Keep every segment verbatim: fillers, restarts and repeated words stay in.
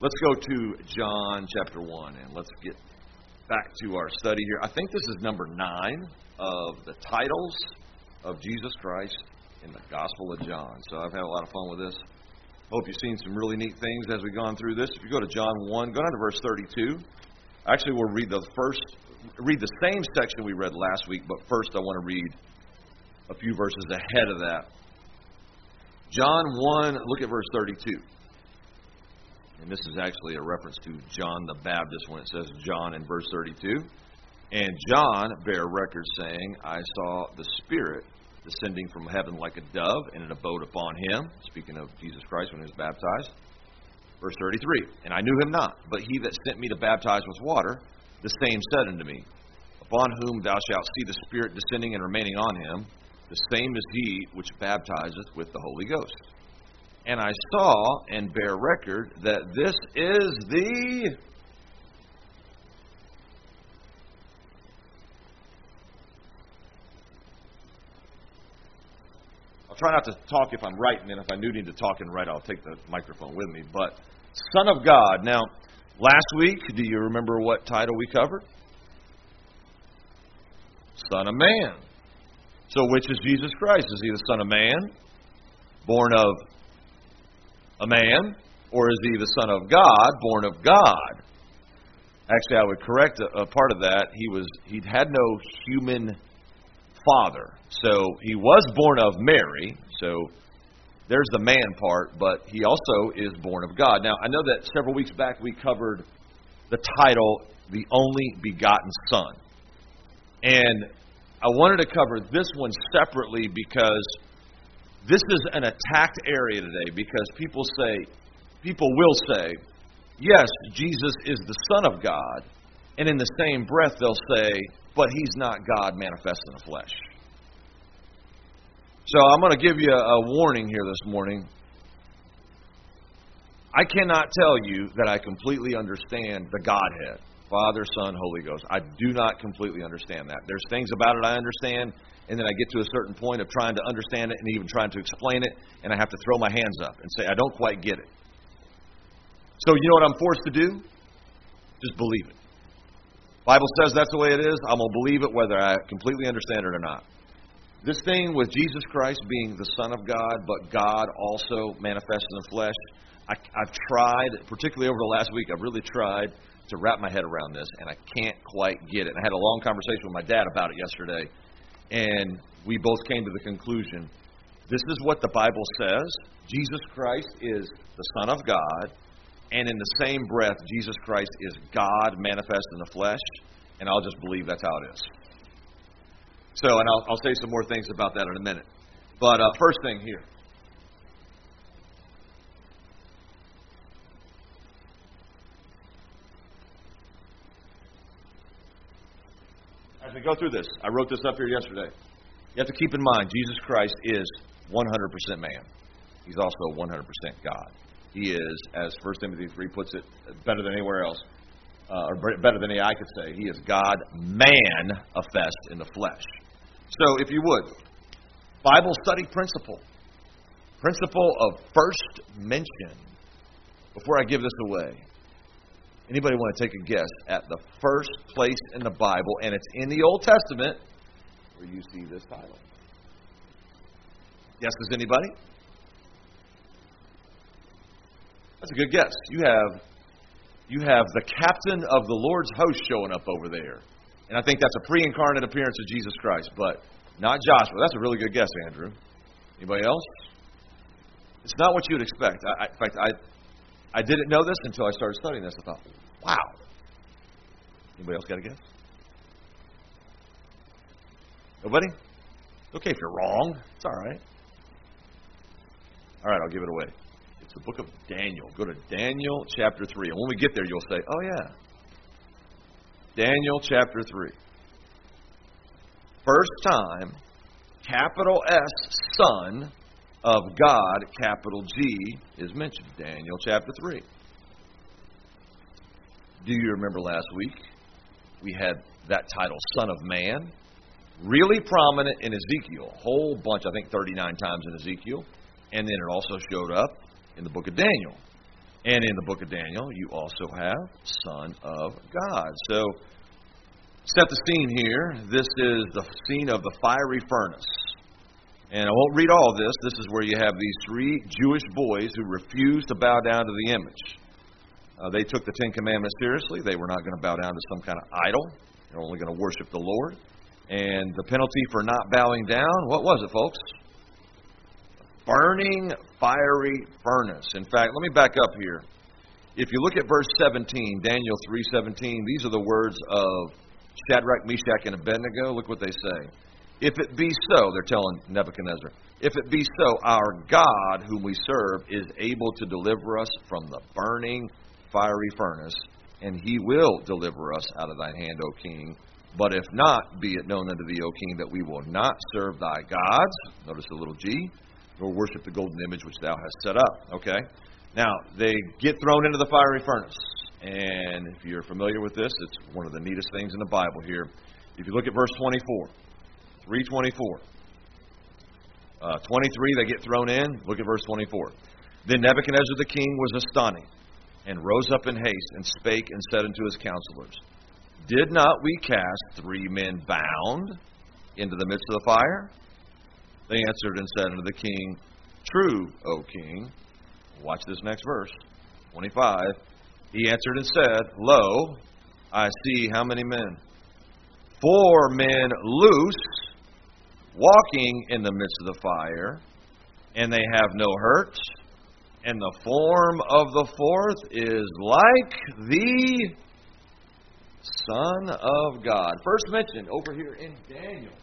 Let's go to John chapter one, and let's get back to our study here. I think this is number nine of the titles of Jesus Christ in the Gospel of John. So I've had a lot of fun with this. Hope you've seen some really neat things as we've gone through this. If you go to John one, go down to verse thirty-two. Actually, we'll read the first, read the same section we read last week, but first I want to read a few verses ahead of that. John one, look at verse thirty-two. And this is actually a reference to John the Baptist when it says John in verse thirty-two. And John bare record saying, I saw the Spirit descending from heaven like a dove, and it abode upon him. Speaking of Jesus Christ when he was baptized. Verse thirty-three. And I knew him not, but he that sent me to baptize with water, the same said unto me, Upon whom thou shalt see the Spirit descending and remaining on him, the same is he which baptizeth with the Holy Ghost. And I saw and bear record that this is the I'll try not to talk if I'm right, and then if I do need to talk and write, I'll take the microphone with me. But Son of God. Now, last week, do you remember what title we covered? Son of Man. So which is Jesus Christ? Is he the Son of Man, born of a man, or is he the Son of God, born of God? Actually, I would correct a, a part of that. He was he had no human father, so he was born of Mary. So there's the man part, but he also is born of God. Now, I know that several weeks back we covered the title, the only begotten Son, and I wanted to cover this one separately because this is an attacked area today, because people say, people will say, yes, Jesus is the Son of God, and in the same breath they'll say, but he's not God manifest in the flesh. So I'm going to give you a warning here this morning. I cannot tell you that I completely understand the Godhead. Father, Son, Holy Ghost. I do not completely understand that. There's things about it I understand, and then I get to a certain point of trying to understand it and even trying to explain it, and I have to throw my hands up and say, I don't quite get it. So you know what I'm forced to do? Just believe it. Bible says that's the way it is. I'm going to believe it whether I completely understand it or not. This thing with Jesus Christ being the Son of God, but God also manifest in the flesh, I, I've tried, particularly over the last week, I've really tried to wrap my head around this, and I can't quite get it. I had a long conversation with my dad about it yesterday, and we both came to the conclusion, this is what the Bible says. Jesus Christ is the Son of God, and in the same breath, Jesus Christ is God manifest in the flesh, and I'll just believe that's how it is. So, and I'll, I'll say some more things about that in a minute. But uh, first thing here. As we go through this, I wrote this up here yesterday. You have to keep in mind, Jesus Christ is one hundred percent man. He's also one hundred percent God. He is, as First Timothy three puts it, better than anywhere else, uh, or better than I could say, he is God manifest in the flesh. So, if you would, Bible study principle. Principle of first mention. Before I give this away, anybody want to take a guess at the first place in the Bible, and it's in the Old Testament, where you see this title? Guesses, anybody? That's a good guess. You have you have the captain of the Lord's host showing up over there. And I think that's a pre-incarnate appearance of Jesus Christ, but not Joshua. That's a really good guess, Andrew. Anybody else? It's not what you would expect. I, I, in fact, I I didn't know this until I started studying this. I thought, wow. Anybody else got a guess? Nobody? Okay if you're wrong. It's all right. All right, I'll give it away. It's the book of Daniel. Go to Daniel chapter three. And when we get there, you'll say, oh, yeah. Daniel chapter three. First time, capital S, Son of God, capital G, is mentioned. Daniel chapter three. Do you remember last week? We had that title, Son of Man, really prominent in Ezekiel. A whole bunch, I think thirty-nine times in Ezekiel. And then it also showed up in the book of Daniel. And in the book of Daniel, you also have Son of God. So, set the scene here. This is the scene of the fiery furnace. And I won't read all this. This is where you have these three Jewish boys who refused to bow down to the image. Uh, they took the Ten Commandments seriously. They were not going to bow down to some kind of idol. They're only going to worship the Lord. And the penalty for not bowing down, what was it, folks? Burning fiery furnace. In fact, let me back up here. If you look at verse seventeen, Daniel three seventeen, these are the words of Shadrach, Meshach, and Abednego. Look what they say. If it be so, they're telling Nebuchadnezzar, if it be so, our God, whom we serve, is able to deliver us from the burning fiery furnace, and he will deliver us out of thine hand, O king. But if not, be it known unto thee, O king, that we will not serve thy gods, notice the little g, nor worship the golden image which thou hast set up. Okay? Now, they get thrown into the fiery furnace. And if you're familiar with this, it's one of the neatest things in the Bible here. If you look at verse twenty-four, three twenty-four. Uh, twenty-three, they get thrown in. Look at verse twenty-four. Then Nebuchadnezzar the king was astonished, and rose up in haste, and spake and said unto his counselors, Did not we cast three men bound into the midst of the fire? They answered and said unto the king, True, O king. Watch this next verse, twenty-five. He answered and said, Lo, I see how many men? Four men loose, walking in the midst of the fire, and they have no hurt. And the form of the fourth is like the Son of God. First mentioned over here in Daniel.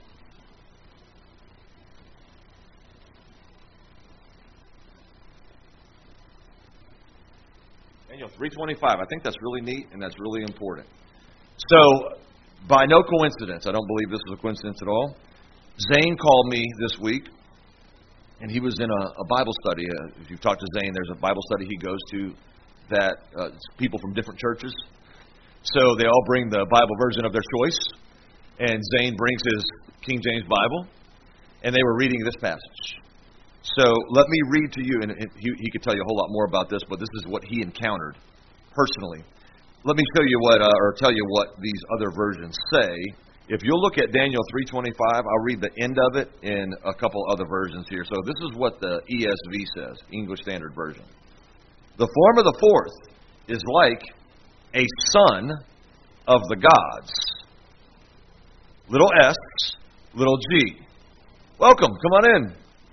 Daniel three twenty-five. I think that's really neat and that's really important. So, by no coincidence, I don't believe this is a coincidence at all, Zane called me this week, and he was in a, a Bible study. Uh, if you've talked to Zane, there's a Bible study he goes to that uh, it's people from different churches. So they all bring the Bible version of their choice, and Zane brings his King James Bible, and they were reading this passage. So let me read to you, and he, he could tell you a whole lot more about this, but this is what he encountered personally. Let me show you what, uh, or tell you what these other versions say. If you'll look at Daniel three twenty-five, I'll read the end of it in a couple other versions here. So this is what the E S V says, English Standard Version. The form of the fourth is like a son of the gods. Little s, little g. Welcome, come on in.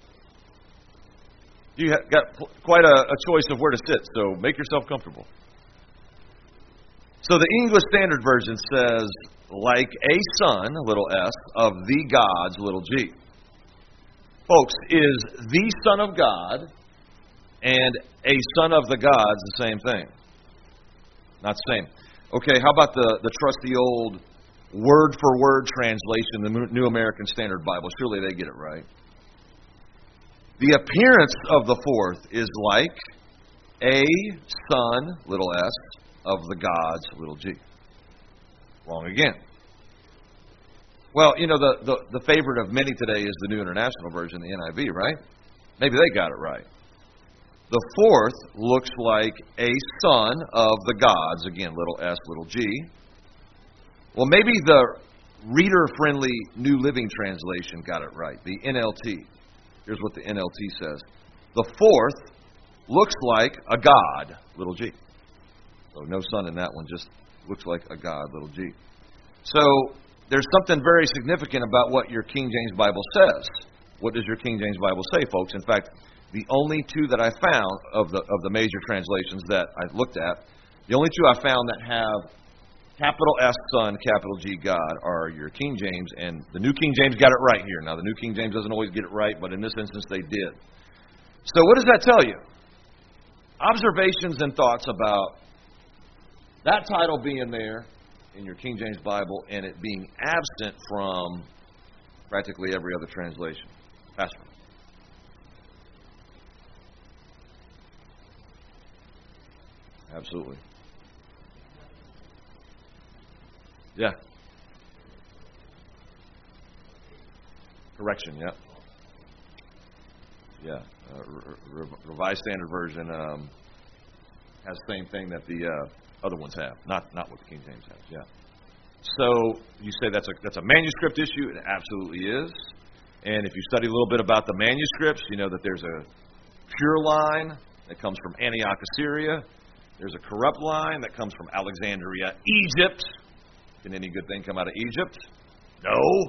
You got quite a, a choice of where to sit, so make yourself comfortable. So the English Standard Version says, like a son, little s, of the gods, little g. Folks, is the Son of God and a son of the gods the same thing? Not the same. Okay, how about the, the trusty old word-for-word translation, the New American Standard Bible? Surely they get it right. The appearance of the fourth is like a son, little s, of the gods, little g. Wrong again. Well, you know, the, the, the favorite of many today is the New International Version, the N I V, right? Maybe they got it right. The fourth looks like a son of the gods, again, little s, little g. Well, maybe the reader-friendly New Living Translation got it right, the N L T. Here's what the N L T says. The fourth looks like a god, little g. So no son in that one, just looks like a god, little g. So there's something very significant about what your King James Bible says. What does your King James Bible say, folks? In fact, the only two that I found of the of the major translations that I looked at, the only two I found that have capital S Son, capital G God are your King James, and the New King James got it right here. Now, the New King James doesn't always get it right, but in this instance they did. So what does that tell you? Observations and thoughts about that title being there in your King James Bible and it being absent from practically every other translation. Pastor. Absolutely. Yeah. Correction, yeah. Yeah. Uh, Re- Revised Standard Version um, has the same thing that the uh, other ones have. Not not what the King James has, yeah. So you say that's a that's a manuscript issue? It absolutely is. And if you study a little bit about the manuscripts, you know that there's a pure line that comes from Antioch, Assyria. There's a corrupt line that comes from Alexandria, Egypt. Can any good thing come out of Egypt? No.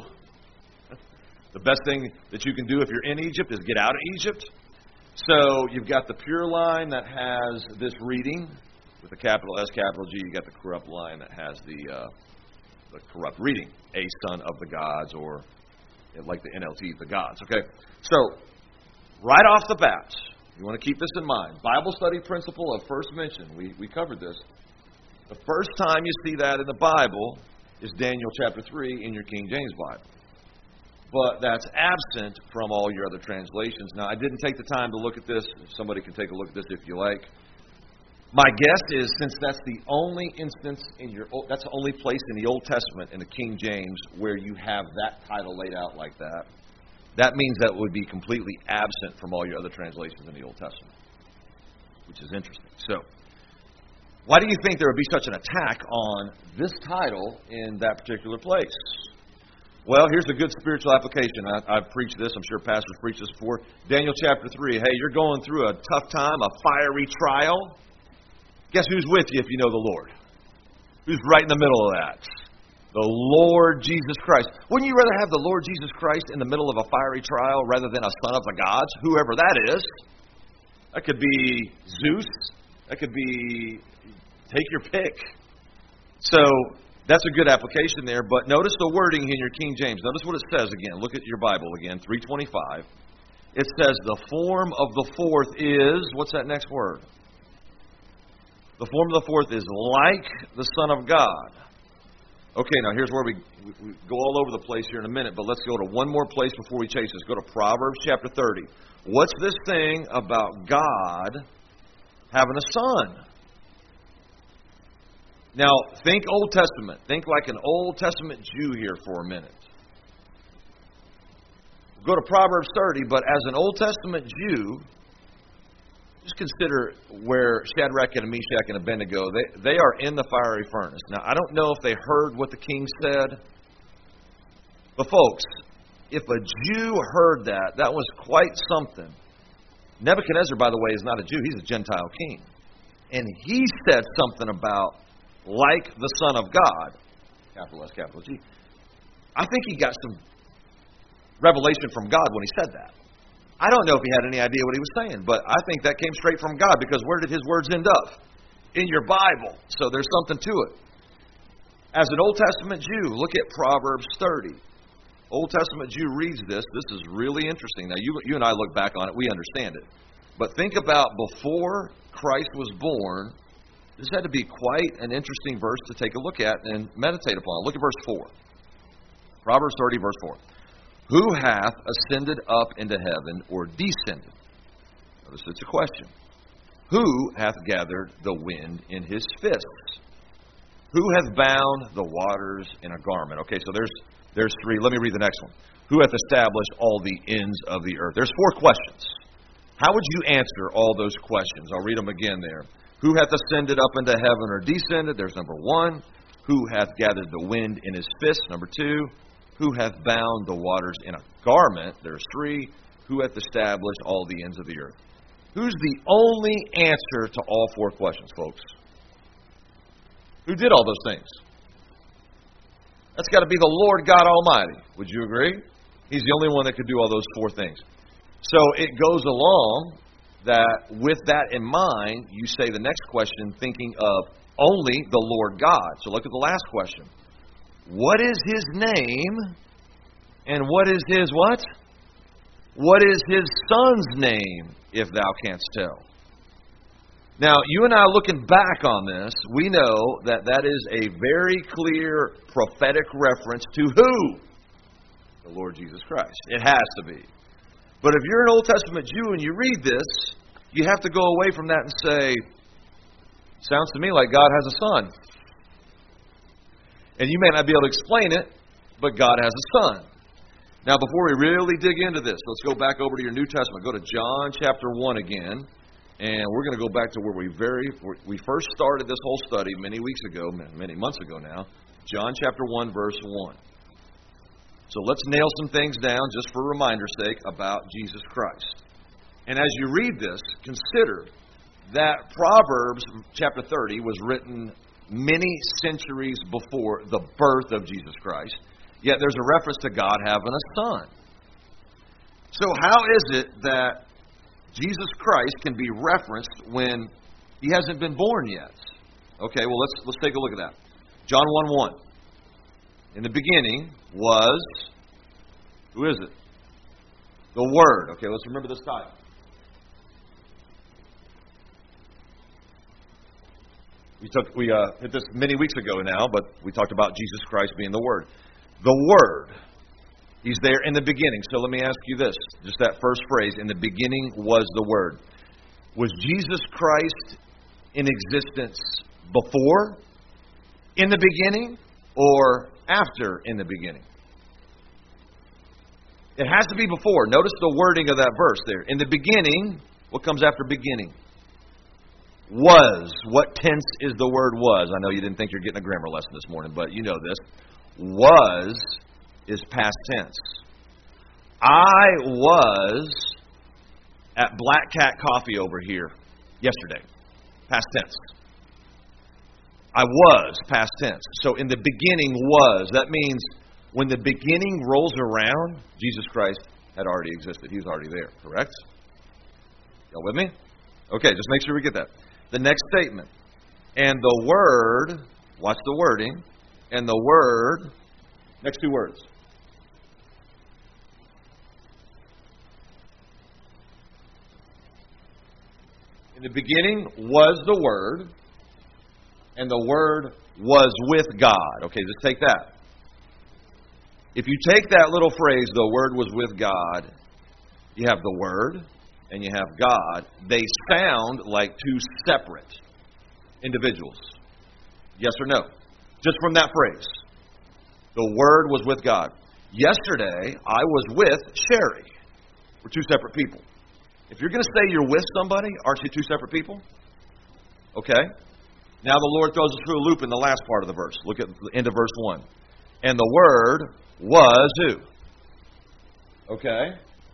The best thing that you can do if you're in Egypt is get out of Egypt. So you've got the pure line that has this reading with a capital S, capital G. You've got the corrupt line that has the, uh, the corrupt reading, a son of the gods, or like the N L T, the gods. Okay? So right off the bat, you want to keep this in mind. Bible study principle of first mention. We, we covered this. The first time you see that in the Bible is Daniel chapter three in your King James Bible. But that's absent from all your other translations. Now, I didn't take the time to look at this. Somebody can take a look at this if you like. My guess is, since that's the only instance in your, that's the only place in the Old Testament in the King James where you have that title laid out like that, that means that would be completely absent from all your other translations in the Old Testament, which is interesting. So, why do you think there would be such an attack on this title in that particular place? Well, here's a good spiritual application. I, I've preached this. I'm sure pastors preached this before. Daniel chapter three. Hey, you're going through a tough time, a fiery trial. Guess who's with you if you know the Lord? Who's right in the middle of that? The Lord Jesus Christ. Wouldn't you rather have the Lord Jesus Christ in the middle of a fiery trial rather than a son of the gods, whoever that is? That could be Zeus. That could be, take your pick. So that's a good application there. But notice the wording in your King James. Notice what it says again. Look at your Bible again, three twenty-five. It says the form of the fourth is, what's that next word? The form of the fourth is like the Son of God. Okay, now here's where we, we, we go all over the place here in a minute, but let's go to one more place before we chase this. Go to Proverbs chapter thirty. What's this thing about God having a son? Now, think Old Testament. Think like an Old Testament Jew here for a minute. Go to Proverbs thirty, but as an Old Testament Jew, just consider where Shadrach and Meshach and Abednego, they, they are in the fiery furnace. Now, I don't know if they heard what the king said, but folks, if a Jew heard that, that was quite something. Nebuchadnezzar, by the way, is not a Jew. He's a Gentile king. And he said something about, like the Son of God, capital S, capital G. I think he got some revelation from God when he said that. I don't know if he had any idea what he was saying, but I think that came straight from God, because where did his words end up? In your Bible. So there's something to it. As an Old Testament Jew, look at Proverbs thirty. Old Testament Jew reads this. This is really interesting. Now, you, you and I look back on it. We understand it. But think about before Christ was born, this had to be quite an interesting verse to take a look at and meditate upon. Look at verse four. Proverbs thirty, verse four. Who hath ascended up into heaven, or descended? Notice it's a question. Who hath gathered the wind in his fists? Who hath bound the waters in a garment? Okay, so there's there's three. Let me read the next one. Who hath established all the ends of the earth? There's four questions. How would you answer all those questions? I'll read them again there. Who hath ascended up into heaven or descended? There's number one. Who hath gathered the wind in his fist? Number two. Who hath bound the waters in a garment? There's three. Who hath established all the ends of the earth? Who's the only answer to all four questions, folks? Who did all those things? That's got to be the Lord God Almighty. Would you agree? He's the only one that could do all those four things. So it goes along that with that in mind, you say the next question thinking of only the Lord God. So look at the last question. What is his name? And what is his what? What is his son's name, if thou canst tell? Now, you and I looking back on this, we know that that is a very clear prophetic reference to who? The Lord Jesus Christ. It has to be. But if you're an Old Testament Jew and you read this, you have to go away from that and say, sounds to me like God has a son. And you may not be able to explain it, but God has a son. Now, before we really dig into this, let's go back over to your New Testament. Go to John chapter one again. And we're going to go back to where we very we first started this whole study many weeks ago, many months ago now, John chapter one, verse one. So let's nail some things down just for reminder's sake about Jesus Christ. And as you read this, consider that Proverbs chapter thirty was written many centuries before the birth of Jesus Christ, yet there's a reference to God having a son. So how is it that Jesus Christ can be referenced when he hasn't been born yet? Okay, well, let's let's take a look at that. John one one. In the beginning was, who is it? The Word. Okay, let's remember this title. We took we uh, hit this many weeks ago now, but we talked about Jesus Christ being the Word. The Word. He's there in the beginning. So let me ask you this, just that first phrase, in the beginning was the Word. Was Jesus Christ in existence before, in the beginning, or after in the beginning? It has to be before. Notice the wording of that verse there. In the beginning, what comes after beginning? Was. What tense is the word was? I know you didn't think you're getting a grammar lesson this morning, but you know this. Was is past tense. I was at Black Cat Coffee over here yesterday. Past tense. I was, past tense. So in the beginning was. That means when the beginning rolls around, Jesus Christ had already existed. He was already there, correct? Y'all with me? Okay, just make sure we get that. The next statement. And the Word, watch the wording, and the Word, next two words. In the beginning was the Word, and the Word was with God. Okay, just take that. If you take that little phrase, the Word was with God, you have the Word and you have God. They sound like two separate individuals. Yes or no? Just from that phrase. The Word was with God. Yesterday, I was with Sherry. We're two separate people. If you're going to say you're with somebody, aren't you two separate people? Okay? Now the Lord throws us through a loop in the last part of the verse. Look at the end of verse one. And the Word was who? Okay?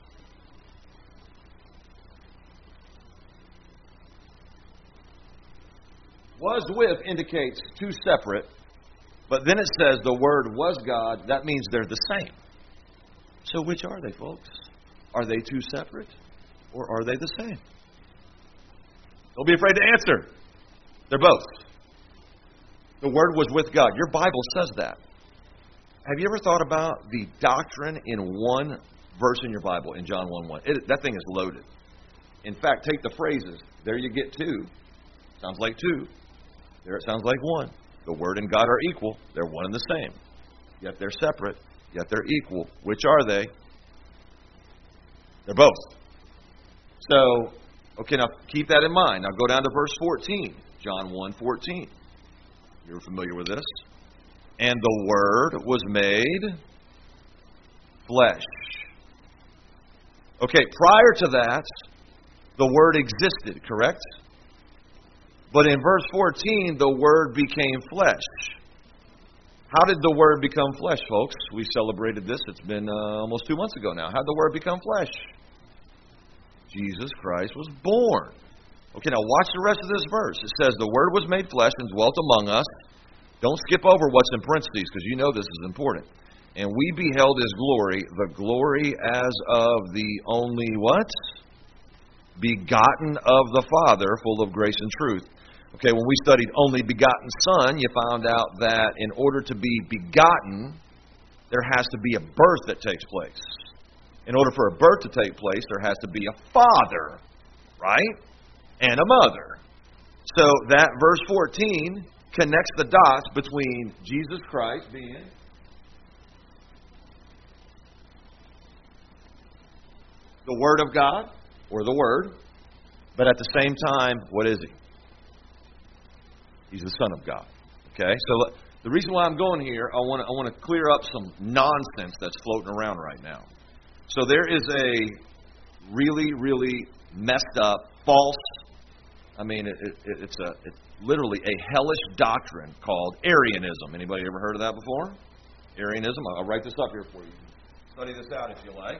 Was with indicates two separate, but then it says the Word was God. That means they're the same. So which are they, folks? Are they two separate? Or are they the same? Don't be afraid to answer. They're both. The Word was with God. Your Bible says that. Have you ever thought about the doctrine in one verse in your Bible, in John one one? It, that thing is loaded. In fact, take the phrases. There you get two. Sounds like two. There it sounds like one. The Word and God are equal. They're one and the same. Yet they're separate. Yet they're equal. Which are they? They're both. So, okay, now keep that in mind. Now go down to verse fourteen. John one fourteen. You're familiar with this. And the Word was made flesh. Okay, prior to that, the Word existed, correct? But in verse fourteen, the Word became flesh. How did the Word become flesh, folks? We celebrated this. It's been uh, almost two months ago now. How did the Word become flesh? Jesus Christ was born. Okay, now watch the rest of this verse. It says, the Word was made flesh and dwelt among us. Don't skip over what's in parentheses, because you know this is important. And we beheld His glory, the glory as of the only what? Begotten of the Father, full of grace and truth. Okay, when we studied only begotten Son, you found out that in order to be begotten, there has to be a birth that takes place. In order for a birth to take place, there has to be a father, right? And a mother. So that verse fourteen connects the dots between Jesus Christ being the Word of God, or the Word, but at the same time, what is He? He's the Son of God. Okay? So the reason why I'm going here, I want to I want to clear up some nonsense that's floating around right now. So there is a really, really messed up, false I mean, it, it, it's a it's literally a hellish doctrine called Arianism. Anybody ever heard of that before? Arianism. I'll write this up here for you. Study this out if you like.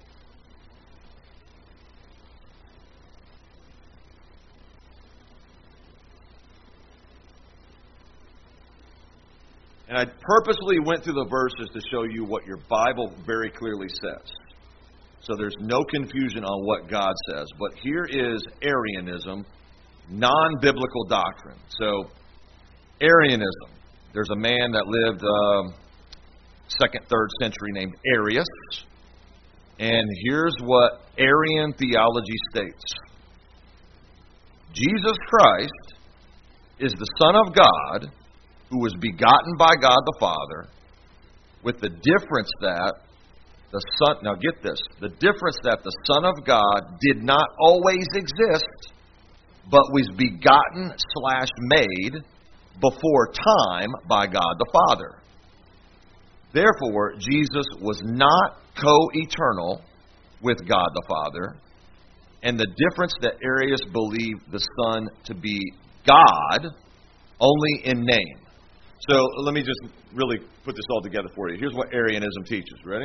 And I purposely went through the verses to show you what your Bible very clearly says. So there's no confusion on what God says. But here is Arianism, non-biblical doctrine. So, Arianism. There's a man that lived um, second, third century named Arius. And here's what Arian theology states. Jesus Christ is the Son of God, who was begotten by God the Father, with the difference that the Son, now get this, the difference that the Son of God did not always exist, but was begotten slash made before time by God the Father. Therefore, Jesus was not co-eternal with God the Father, and the difference that Arius believed the Son to be God only in name. So let me just really put this all together for you. Here's what Arianism teaches. Ready?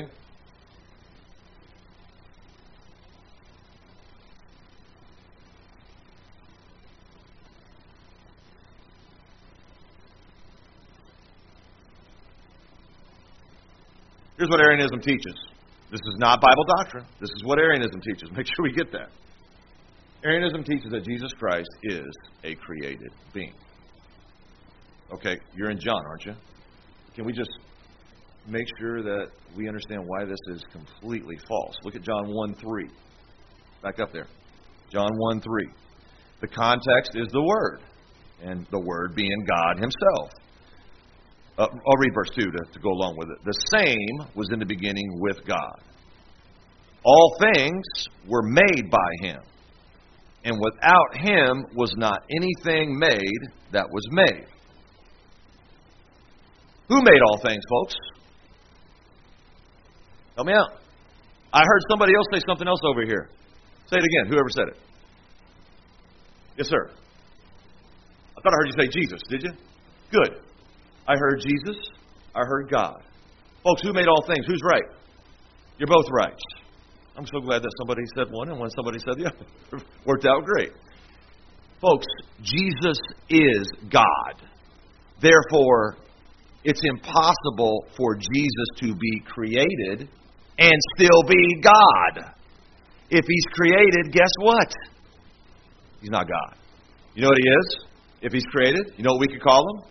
Here's what Arianism teaches. This is not Bible doctrine. This is what Arianism teaches. Make sure we get that. Arianism teaches that Jesus Christ is a created being. Okay, you're in John, aren't you? Can we just make sure that we understand why this is completely false? Look at John one three. Back up there. John one three. The context is the Word, and the Word being God Himself. Uh, I'll read verse two to, to go along with it. The same was in the beginning with God. All things were made by Him, and without Him was not anything made that was made. Who made all things, folks? Help me out. I heard somebody else say something else over here. Say it again. Whoever said it. Yes, sir. I thought I heard you say Jesus. Did you? Good. I heard Jesus. I heard God. Folks, who made all things? Who's right? You're both right. I'm so glad that somebody said one and when somebody said the other. Worked out great. Folks, Jesus is God. Therefore, it's impossible for Jesus to be created and still be God. If He's created, guess what? He's not God. You know what He is? If He's created, you know what we could call Him?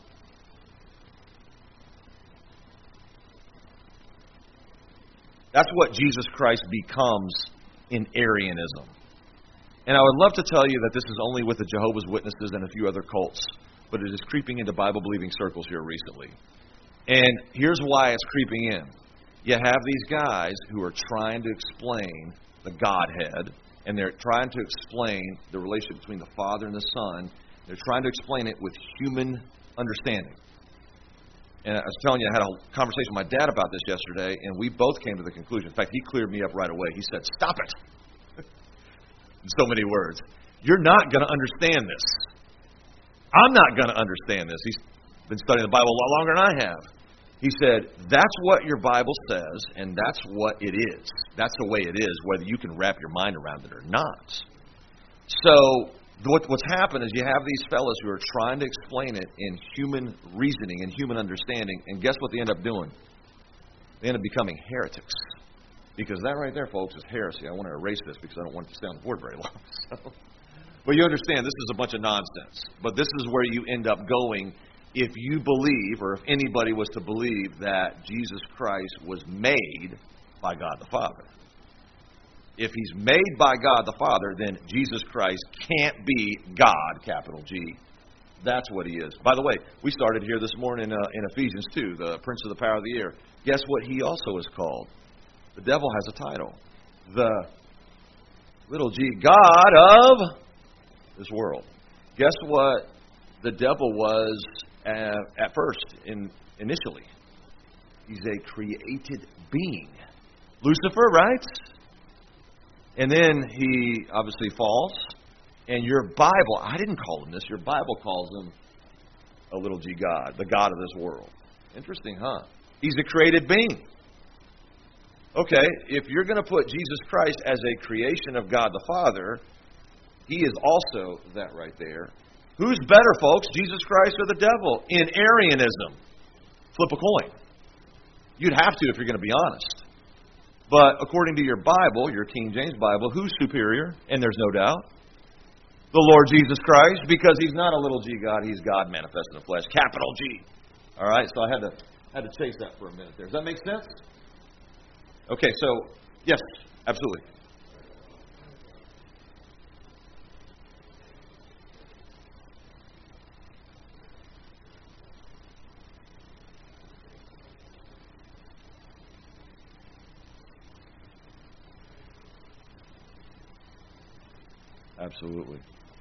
That's what Jesus Christ becomes in Arianism. And I would love to tell you that this is only with the Jehovah's Witnesses and a few other cults, but it is creeping into Bible-believing circles here recently. And here's why it's creeping in. You have these guys who are trying to explain the Godhead, and they're trying to explain the relationship between the Father and the Son. They're trying to explain it with human understanding. And I was telling you, I had a conversation with my dad about this yesterday, and we both came to the conclusion. In fact, he cleared me up right away. He said, "Stop it." In so many words. You're not going to understand this. I'm not going to understand this. He's been studying the Bible a lot longer than I have. He said, that's what your Bible says, and that's what it is. That's the way it is, whether you can wrap your mind around it or not. So what, what's happened is you have these fellows who are trying to explain it in human reasoning and human understanding, and guess what they end up doing? They end up becoming heretics. Because that right there, folks, is heresy. I want to erase this because I don't want it to stay on the board very long. So, but you understand, this is a bunch of nonsense. But this is where you end up going if you believe, or if anybody was to believe, that Jesus Christ was made by God the Father. If He's made by God the Father, then Jesus Christ can't be God, capital G. That's what He is. By the way, we started here this morning uh, in Ephesians two, the Prince of the Power of the Air. Guess what He also is called? The devil has a title. The little g God of this world. Guess what the devil was uh, at first, in, initially? He's a created being. Lucifer, right? And then he obviously falls. And your Bible, I didn't call him this, your Bible calls him a little g God, the God of this world. Interesting, huh? He's a created being. Okay, if you're going to put Jesus Christ as a creation of God the Father, he is also that right there. Who's better, folks, Jesus Christ or the devil? In Arianism. Flip a coin. You'd have to if you're going to be honest. But according to your Bible, your King James Bible, who's superior? And there's no doubt. The Lord Jesus Christ, because he's not a little g God, he's God manifest in the flesh, capital G. All right, so I had to had to chase that for a minute there. Does that make sense? Okay, so yes, absolutely. Absolutely.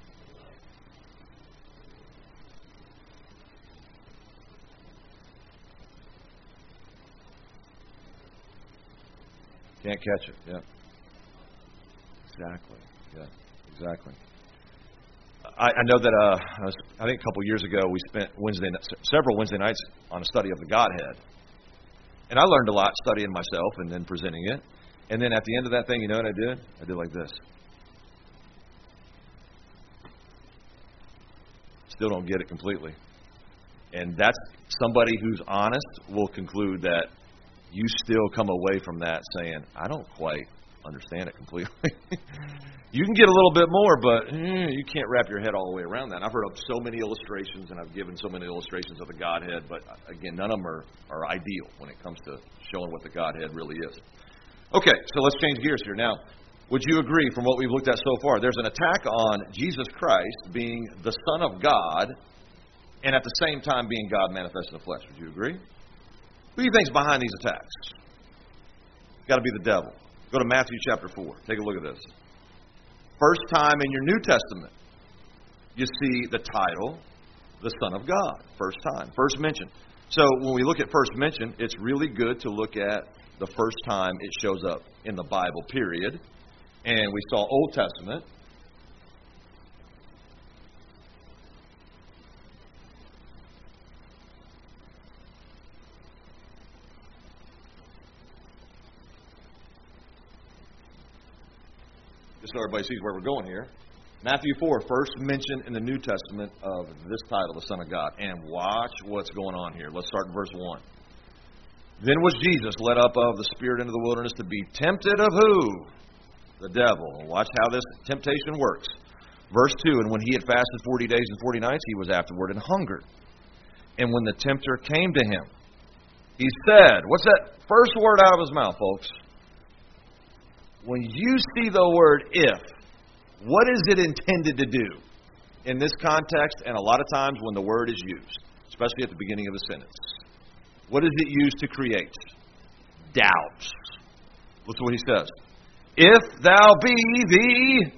Can't catch it. Yeah. Exactly. Yeah. Exactly. I, I know that uh, I, was, I think a couple years ago we spent Wednesday, several Wednesday nights on a study of the Godhead, and I learned a lot studying myself and then presenting it. And then at the end of that thing, you know what I did? I did like this. Still don't get it completely. And that's somebody who's honest will conclude that you still come away from that saying, I don't quite understand it completely. You can get a little bit more, but eh, you can't wrap your head all the way around that. And I've heard of so many illustrations, and I've given so many illustrations of the Godhead, but again, none of them are, are ideal when it comes to showing what the Godhead really is. Okay, so let's change gears here. Now, would you agree from what we've looked at so far, there's an attack on Jesus Christ being the Son of God and at the same time being God manifest in the flesh. Would you agree? Who do you think's behind these attacks? It's got to be the devil. Go to Matthew chapter four. Take a look at this. First time in your New Testament, you see the title, the Son of God. First time. First mention. So when we look at first mention, it's really good to look at the first time it shows up in the Bible, period. And we saw Old Testament. Just so everybody sees where we're going here. Matthew four, first mention in the New Testament of this title, the Son of God. And watch what's going on here. Let's start in verse one. Then was Jesus led up of the Spirit into the wilderness to be tempted of who? The devil. Watch how this temptation works. Verse two, and when he had fasted forty days and forty nights, he was afterward and hungered. And when the tempter came to him, he said, what's that first word out of his mouth, folks? When you see the word if, what is it intended to do in this context and a lot of times when the word is used, especially at the beginning of a sentence? What is it used to create? Doubt. Listen to what he says. If thou be the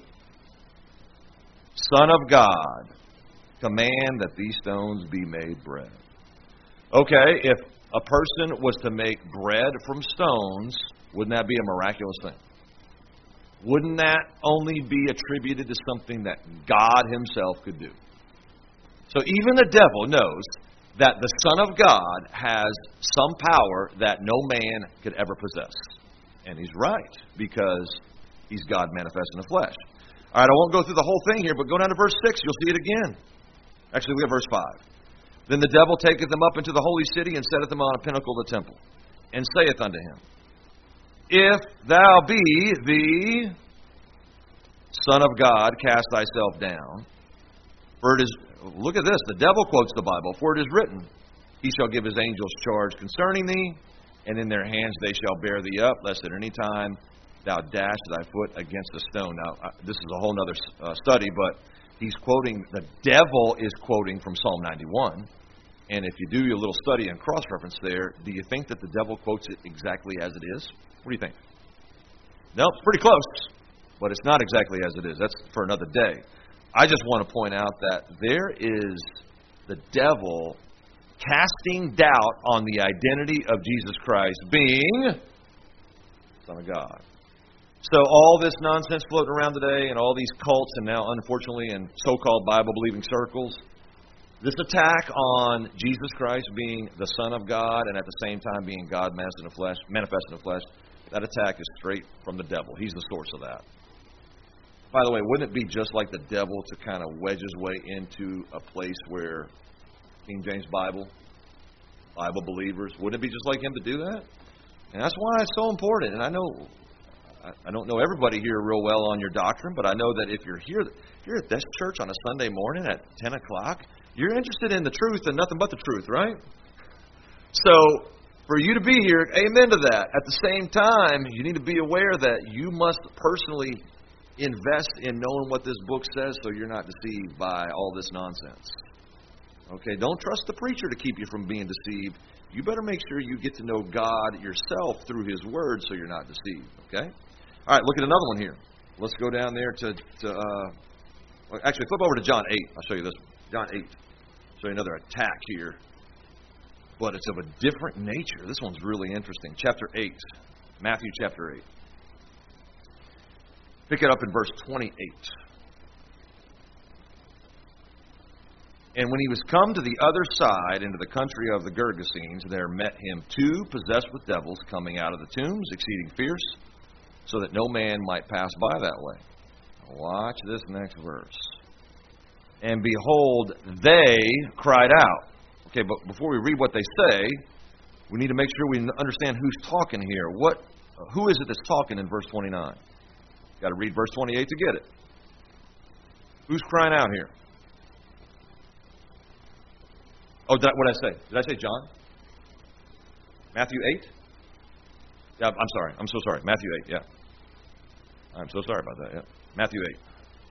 Son of God, command that these stones be made bread. Okay, if a person was to make bread from stones, wouldn't that be a miraculous thing? Wouldn't that only be attributed to something that God himself could do? So even the devil knows that the Son of God has some power that no man could ever possess. And he's right, because he's God manifest in the flesh. All right, I won't go through the whole thing here, but go down to verse six, you'll see it again. Actually, we have verse five. Then the devil taketh them up into the holy city, and setteth them on a pinnacle of the temple, and saith unto him, If thou be the Son of God, cast thyself down. For it is, look at this, the devil quotes the Bible, for it is written, He shall give his angels charge concerning thee, and in their hands they shall bear thee up, lest at any time thou dash thy foot against a stone. Now, uh, this is a whole other uh, study, but he's quoting, the devil is quoting from Psalm ninety-one. And if you do your little study and cross-reference there, do you think that the devil quotes it exactly as it is? What do you think? No, it's pretty close, but it's not exactly as it is. That's for another day. I just want to point out that there is the devil casting doubt on the identity of Jesus Christ being Son of God. So all this nonsense floating around today and all these cults and now, unfortunately, in so-called Bible-believing circles, this attack on Jesus Christ being the Son of God and at the same time being God manifest in the flesh, manifest in the flesh, that attack is straight from the devil. He's the source of that. By the way, wouldn't it be just like the devil to kind of wedge his way into a place where King James Bible, Bible believers, wouldn't it be just like him to do that? And that's why it's so important. And I know, I don't know everybody here real well on your doctrine, but I know that if you're here, if you're at this church on a Sunday morning at ten o'clock, you're interested in the truth and nothing but the truth, right? So, for you to be here, amen to that. At the same time, you need to be aware that you must personally invest in knowing what this book says so you're not deceived by all this nonsense. Okay, don't trust the preacher to keep you from being deceived. You better make sure you get to know God yourself through His Word so you're not deceived. Okay? All right, look at another one here. Let's go down there to, to uh, actually, flip over to John eight. I'll show you this one. John eight. Show you another attack here. But it's of a different nature. This one's really interesting. Chapter eight. Matthew chapter eight. Pick it up in verse twenty-eight. And when he was come to the other side, into the country of the Gergesenes, there met him two possessed with devils coming out of the tombs, exceeding fierce, so that no man might pass by that way. Watch this next verse. And behold, they cried out. Okay, but before we read what they say, we need to make sure we understand who's talking here. What, who is it that's talking in verse twenty-nine? You've got to read verse twenty-eight to get it. Who's crying out here? Oh, did I, what did I say? Did I say John? Matthew eight? Yeah, I'm sorry. I'm so sorry. Matthew eight, yeah. I'm so sorry about that, yeah. Matthew eight.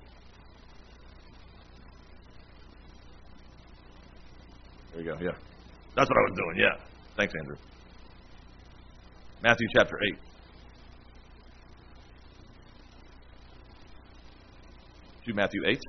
There you go, yeah. That's what I was doing, yeah. Thanks, Andrew. Matthew chapter eight. Two Matthew eights.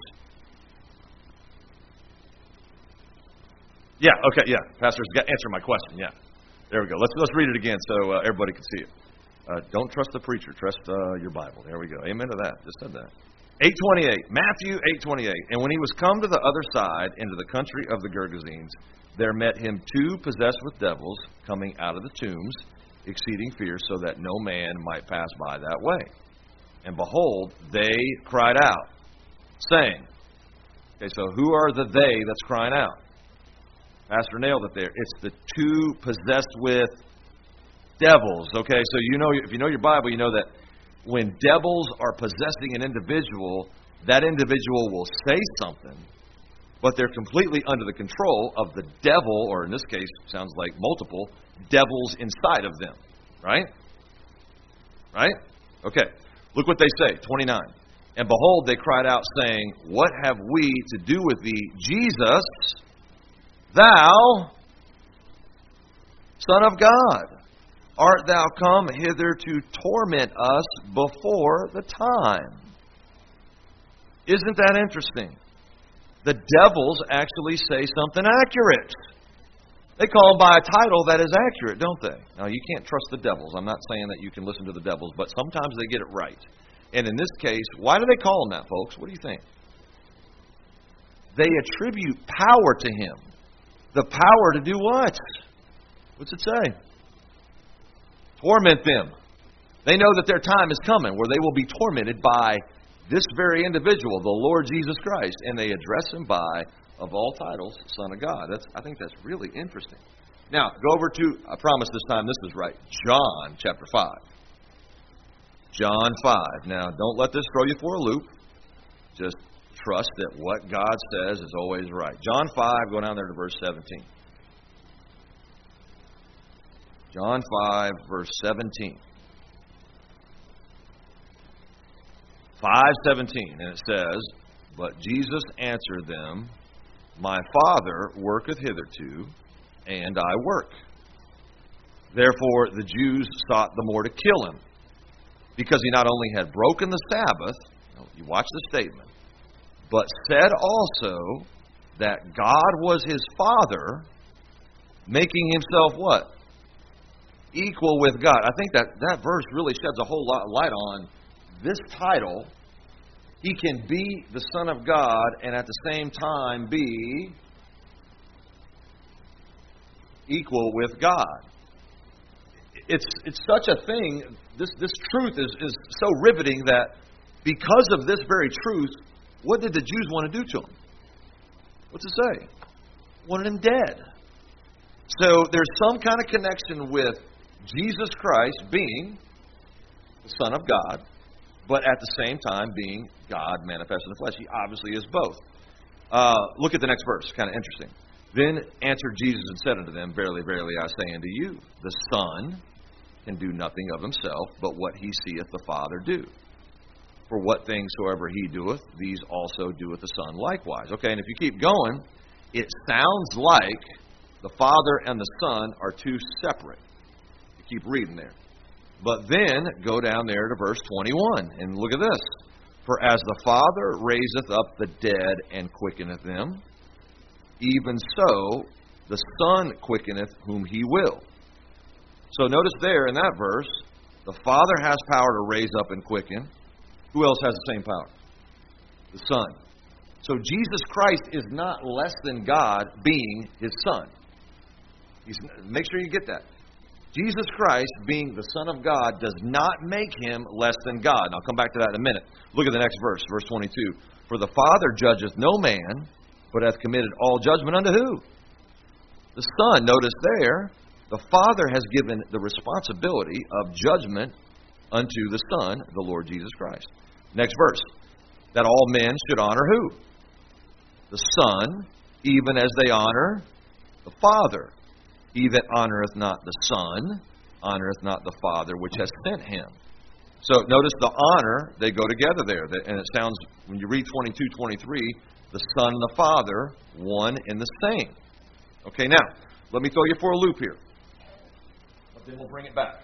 Yeah, okay, yeah. Pastor's got answered my question, yeah. There we go. Let's let's read it again so uh, everybody can see it. Uh, don't trust the preacher. Trust uh, your Bible. There we go. Amen to that. Just said that. eight twenty-eight. Matthew eight twenty-eight. And when he was come to the other side, into the country of the Gergesenes, there met him two possessed with devils, coming out of the tombs, exceeding fierce, so that no man might pass by that way. And behold, they cried out, saying, okay, so who are the they that's crying out? Pastor nailed it there. It's the two possessed with devils. Okay, so you know, if you know your Bible, you know that when devils are possessing an individual, that individual will say something, but they're completely under the control of the devil, or in this case, sounds like multiple devils inside of them. Right? Right? Okay. Look what they say, twenty-nine. And behold, they cried out, saying, what have we to do with thee, Jesus, thou, Son of God? Art thou come hither to torment us before the time? Isn't that interesting? The devils actually say something accurate. They call them by a title that is accurate, don't they? Now, you can't trust the devils. I'm not saying that you can listen to the devils, but sometimes they get it right. And in this case, why do they call him that, folks? What do you think? They attribute power to him. The power to do what? What's it say? Torment them. They know that their time is coming where they will be tormented by this very individual, the Lord Jesus Christ. And they address him by, of all titles, Son of God. That's, I think that's really interesting. Now, go over to, I promise this time this is right, John chapter five. John five. Now, don't let this throw you for a loop. Just trust that what God says is always right. John five, go down there to verse seventeen. John five, verse seventeen. five seventeen, and it says, but Jesus answered them, my Father worketh hitherto, and I work. Therefore the Jews sought the more to kill him, because he not only had broken the Sabbath, you watch the statement, but said also that God was his Father, making himself what? Equal with God. I think that that verse really sheds a whole lot of light on this title, He can be the Son of God and at the same time be equal with God. It's it's such a thing, this, this truth is, is so riveting that because of this very truth, what did the Jews want to do to Him? What's it say? Wanted Him dead. So there's some kind of connection with Jesus Christ being the Son of God, but at the same time being God manifest in the flesh. He obviously is both. Uh, look at the next verse, kind of interesting. Then answered Jesus and said unto them, Verily, verily, I say unto you, the Son can do nothing of himself, but what he seeth the Father do. For what things soever he doeth, these also doeth the Son likewise. Okay, and if you keep going, it sounds like the Father and the Son are two separate. You keep reading there. But then go down there to verse twenty-one, and look at this. For as the Father raiseth up the dead and quickeneth them, even so the Son quickeneth whom he will. So notice there in that verse, the Father has power to raise up and quicken. Who else has the same power? The Son. So Jesus Christ is not less than God being His Son. He's, make sure you get that. Jesus Christ, being the Son of God, does not make Him less than God. And I'll come back to that in a minute. Look at the next verse, verse twenty-two. For the Father judgeth no man, but hath committed all judgment unto who? The Son. Notice there, the Father has given the responsibility of judgment unto the Son, the Lord Jesus Christ. Next verse. That all men should honor who? The Son, even as they honor the Father. He that honoreth not the Son, honoreth not the Father which has sent Him. So notice the honor, they go together there. And it sounds, when you read twenty-two, twenty-three, the Son and the Father, one and the same. Okay, now, let me throw you for a loop here. But then we'll bring it back.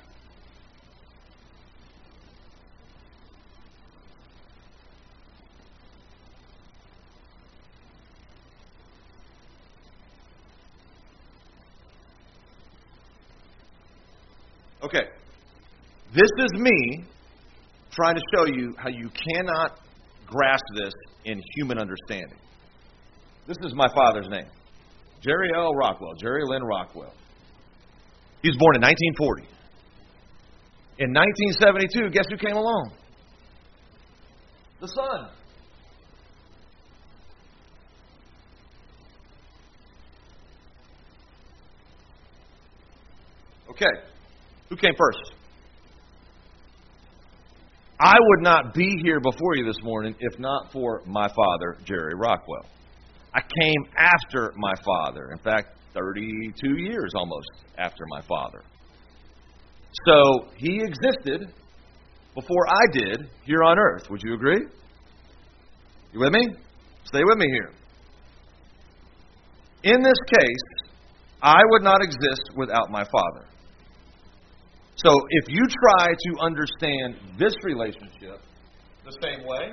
Okay, this is me trying to show you how you cannot grasp this in human understanding. This is my father's name, Jerry L. Rockwell, Jerry Lynn Rockwell. He was born in nineteen forty. In nineteen seventy-two, guess who came along? The Son. Okay. Who came first? I would not be here before you this morning if not for my father, Jerry Rockwell. I came after my father. In fact, thirty-two years almost after my father. So he existed before I did here on earth. Would you agree? You with me? Stay with me here. In this case, I would not exist without my father. So if you try to understand this relationship the same way,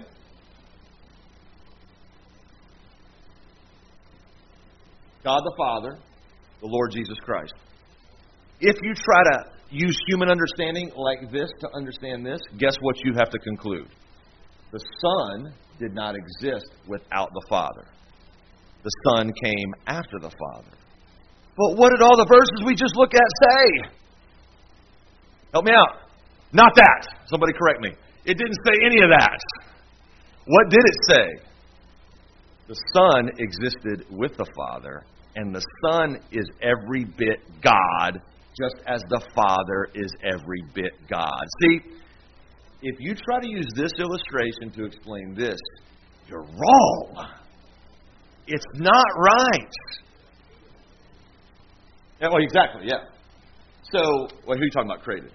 God the Father, the Lord Jesus Christ. If you try to use human understanding like this to understand this, guess what you have to conclude? The Son did not exist without the Father. The Son came after the Father. But what did all the verses we just looked at say? Help me out. Not that. Somebody correct me. It didn't say any of that. What did it say? The Son existed with the Father, and the Son is every bit God, just as the Father is every bit God. See, if you try to use this illustration to explain this, you're wrong. It's not right. Yeah, well, exactly, yeah. So, well, who are you talking about created?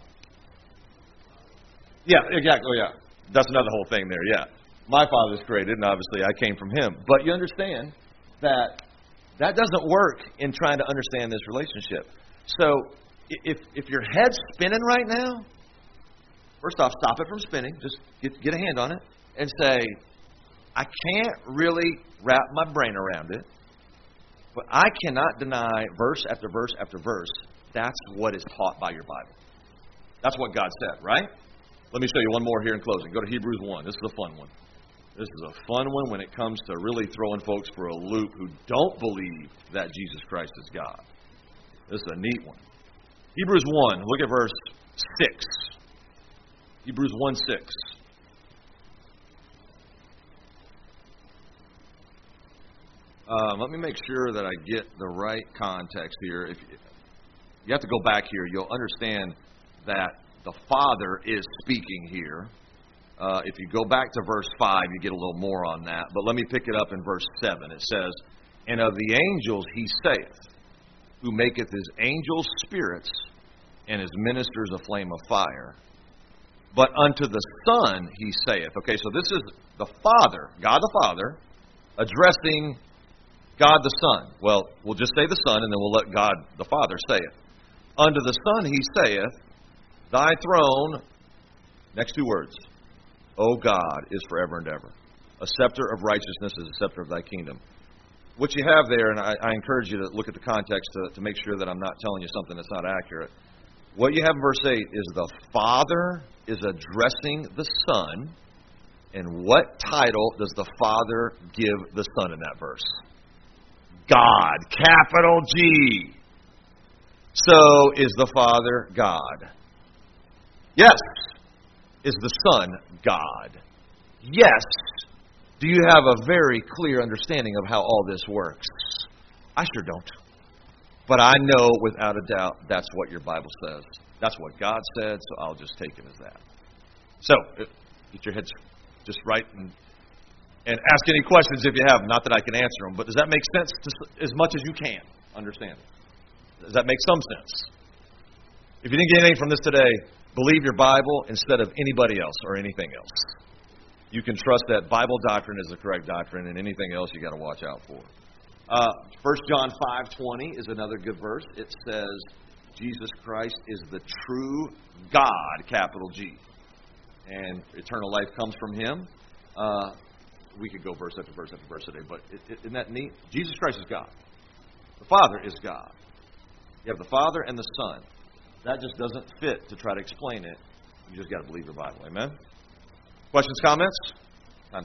Yeah, exactly. Oh, yeah. That's another whole thing there, yeah. My father's created, and obviously I came from him. But you understand that that doesn't work in trying to understand this relationship. So if if your head's spinning right now, first off, stop it from spinning. Just get, get a hand on it and say, I can't really wrap my brain around it, but I cannot deny verse after verse after verse. That's what is taught by your Bible. That's what God said, right? Let me show you one more here in closing. Go to Hebrews one. This is a fun one. This is a fun one when it comes to really throwing folks for a loop who don't believe that Jesus Christ is God. This is a neat one. Hebrews one, look at verse six. Hebrews one six. Um, let me make sure that I get the right context here. If you, you have to go back here, you'll understand that the Father is speaking here. Uh, if you go back to verse five, you get a little more on that. But let me pick it up in verse seven. It says, "And of the angels he saith, who maketh his angels spirits, and his ministers a flame of fire. But unto the Son he saith." Okay, so this is the Father, God the Father, addressing God the Son. Well, we'll just say the Son, and then we'll let God the Father say it. "Unto the Son he saith, Thy throne," next two words, "O God, is forever and ever. A scepter of righteousness is a scepter of thy kingdom." What you have there, and I, I encourage you to look at the context to, to make sure that I'm not telling you something that's not accurate. What you have in verse eight is the Father is addressing the Son. And what title does the Father give the Son in that verse? God, capital G. So, is the Father God? Yes. Is the Son God? Yes. Do you have a very clear understanding of how all this works? I sure don't. But I know without a doubt that's what your Bible says. That's what God said, so I'll just take it as that. So, get your heads just right and, and ask any questions if you have. Not that I can answer them, but does that make sense to, as much as you can understand it? Does that make some sense? If you didn't get anything from this today, believe your Bible instead of anybody else or anything else. You can trust that Bible doctrine is the correct doctrine, and anything else you got to watch out for. Uh, First John five twenty is another good verse. It says, Jesus Christ is the true God, capital G. And eternal life comes from Him. Uh, we could go verse after verse after verse today, but it, it, isn't that neat? Jesus Christ is God. The Father is God. You have the Father and the Son. That just doesn't fit to try to explain it. You just got to believe the Bible. Amen? Questions, comments?